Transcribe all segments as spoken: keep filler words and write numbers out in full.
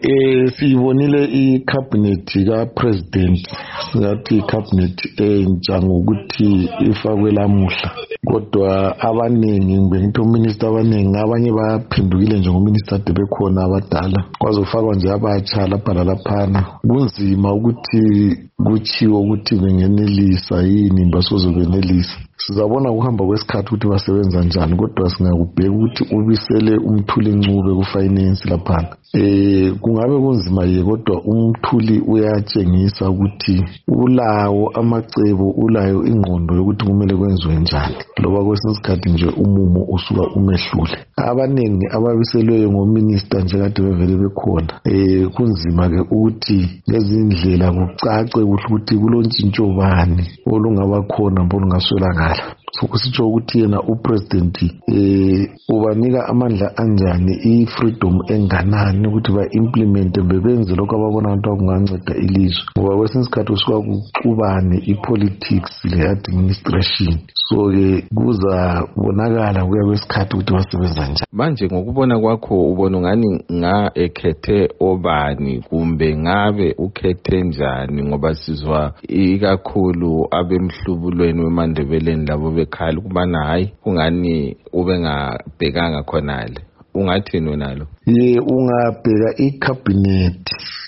Eh sibonile icabinet ka president ngathi icabinet entsha ngokuthi ifakwe lamuhla, kodwa abaningi ngibengithi uminister abaningi abanye baphendukile nje ngominister ade bekhona abadala kwazofakwa nje abatsha lapha lalaphana. Kunzima ukuthi kuchiwe ukuthi bengenelisa yini basoze benelisa. Sizabona kuhamba kwesikhathi ukuthi basebenza njani, kodwa singakubheka ukuthi ubisele umthuli Ncube ku finance lapha. Eh kungabe kunzima ye, kodwa umthuli uyatshengisa ukuthi ulawo amacebo, ulayo ingqondo yokuthi kumele kwenziwe njani, loba kwesinye isikhathi nje umumo usuka umehlule. Abaningi ababiselweyo ngominister nje kade bevele bekhona. Eh kunzima ke ukuthi lezindlela kucace ukuthi kulontshintsho bani olungaba khona olungaswelakala. So kusitsho ukuthi yena upresident eh ubanika amandla anjani, i-freedom enganani ukuthi ba implement bebenze lokho ababona abantu akunganceda ilizwe, ngoba kwesinye isikhathi usuka kuxubane i-politics le-administration. So ke kuza bonakala kuya kwesikhathi ukuthi basebenza njani. Manje ngokubona kwakho ubona ngani nga ekhethe obani kumbe ngabe ukhethe njani, ngoba sizwa ikakhulu abemhlubulweni weMandebeleni labo bekhala ukubana hayi kungani ube ngabhekanga khonale, ungathini wena lo? Ye ungabheka icabinet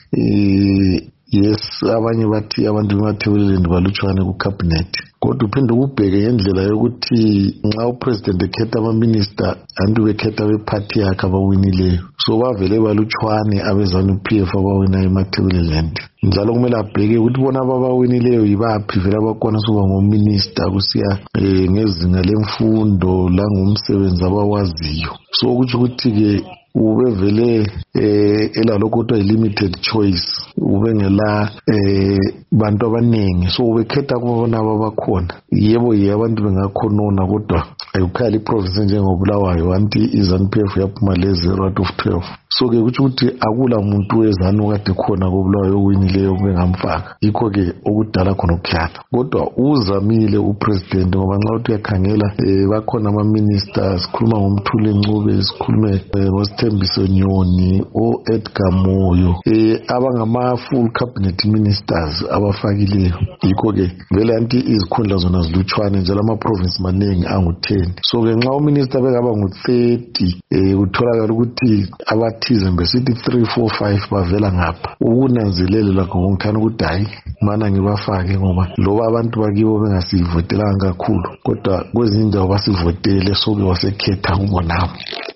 eh yes, abanye bathi abantu bemathebeleni balutshwane ku cabinet, kodwa uphinde ubheke ngendlela yokuthi nxa upresident ekhetha ama-minister antu bekhetha beparty yakhe abawinileyo, so bavele balutshwane abezanu P F abawina emathebeleni. Njalo kumele abheke ukuthi bona abawinileyo yibaphi vele abakwanisa ukuba ngominister kusiya eh, ngezinga lemfundo langomsebenzi abawaziyo. So ukuthi ukuthi ke ube vele eh elalokho kuthiwa limited choice, ube ngela eh bantu abaningi, so ubekhetha kubona ababakhona. Yebo ye abantu bengakhonona, kodwa ayukhala iprovince njengobulawayo anti iZanu P F yaphuma le zero out of twelve. So ke kuthi ukuthi akula muntu wezanu kade khona kobulawayo owinileyo bengamfaka, yikho ke okudala khona ukukhala. Kodwa uzamile upresident, ngoba nxa uthi uyakhangela eh bakhona ama ministers, sikhuluma ngomthuli Ncube, sikhulume ngoSithembiso Nyoni, o Edgar Moyo, eh abangama full cabinet ministers abafakileyo. Yikho ke vele anti izikhundla zona zilutshwane njalo ama province maningi angu ten. So ke nxa uminister bekaba ngu thirty eh utholakala ukuthi abathize mbesithi three four five bavela ngapha. Ukunanzelela lakho ngomkhana ukuthi hayi mana ngibafake, ngoba loba abantu bakibo bengasivotelanga kakhulu, kodwa kwezinye indawo basivotele, so ke wasekhetha ubonabo.